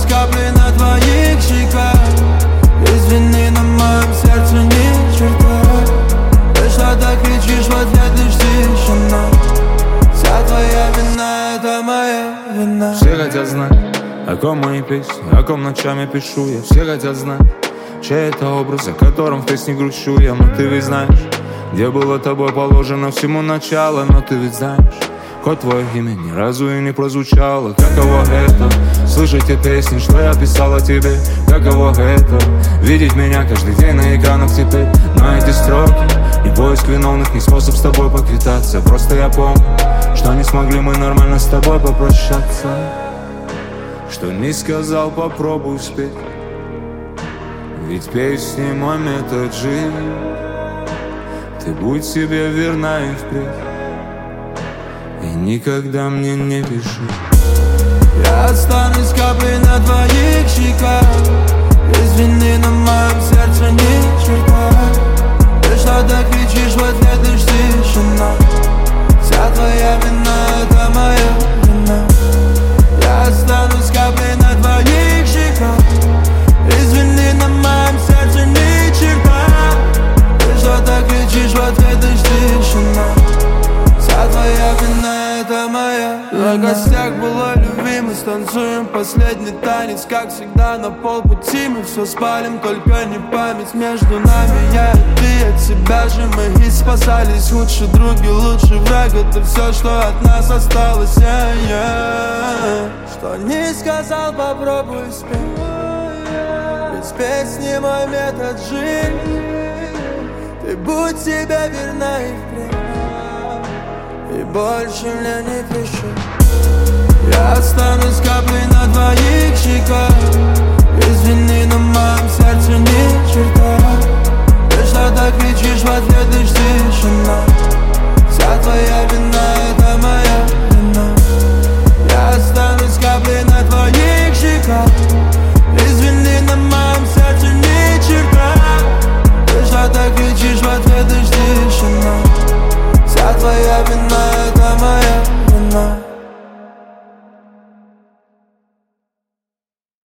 останусь каплей на твоих щеках. Извини, на моем сердце ни черта. Ты что-то кричишь в ответ, лишь тишина. Вся твоя вина, это моя вина. Все хотят знать, о ком мои песни, о ком ночами пишу я. Все хотят знать, чей это образ, о котором в песне грущу я. Но ты ведь знаешь, где было тобой положено всему начало. Но ты ведь знаешь, хоть твое имя ни разу и не прозвучало. Каково это, слышать те песни, что я писала тебе. Каково это, видеть меня каждый день на экранах теперь. Но эти строки не поиск виновных, не способ с тобой поквитаться. Просто я помню, что не смогли мы нормально с тобой попрощаться. Что не сказал, попробуй спеть. Ведь песни мой метод жизни. Ты будь себе верна и впредь. И никогда мне не пиши. Я останусь каплей на твоих щеках. Извини, на моем сердце ни черта. Ты что-то кричишь в ответ, лишь тишина. Вся твоя вина, это моя вина. Я останусь каплей на твоих щеках. Извини, на моем сердце ни черта. Ты что-то кричишь в ответ, лишь тишина. Вся твоя вина, это моя вина. На гостях была любви, мы станцуем последний танец. Как всегда на полпути мы все спалим, только не память между нами. Я и ты, от себя же мы и спасались. Лучшие други, лучший враг, это все, что от нас осталось. Что не сказал, попробуй спеть. Без песни мой метод жизни. Ты будь себе верна и впредь. И больше мне не пиши. Я останусь каплей на твоих щеках. Извини, на моем сердце ни черта. Ты что-то кричишь в ответ, лишь тишина. Вся твоя